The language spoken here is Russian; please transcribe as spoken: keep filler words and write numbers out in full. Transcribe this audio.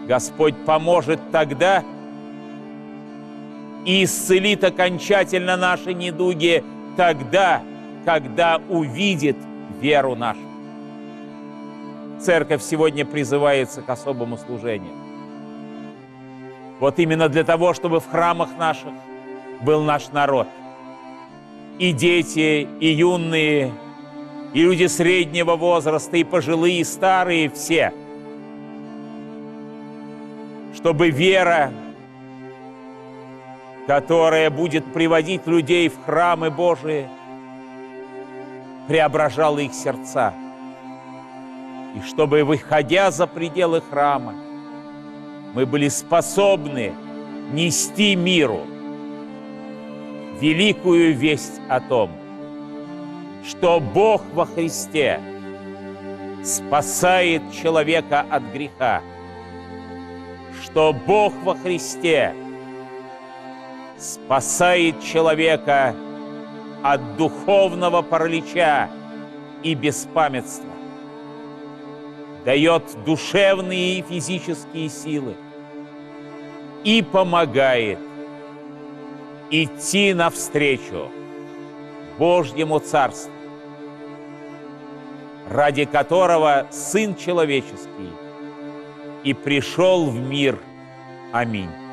Господь поможет тогда и исцелит окончательно наши недуги тогда, когда увидит веру нашу. Церковь сегодня призывается к особому служению. Вот именно для того, чтобы в храмах наших был наш народ. И дети, и юные, и люди среднего возраста, и пожилые, и старые, все. Чтобы вера, которая будет приводить людей в храмы Божии, преображала их сердца. И чтобы, выходя за пределы храма, мы были способны нести миру великую весть о том, что Бог во Христе спасает человека от греха, что Бог во Христе спасает человека от духовного паралича и беспамятства, дает душевные и физические силы и помогает идти навстречу Божьему Царству, ради которого Сын Человеческий и пришел в мир. Аминь.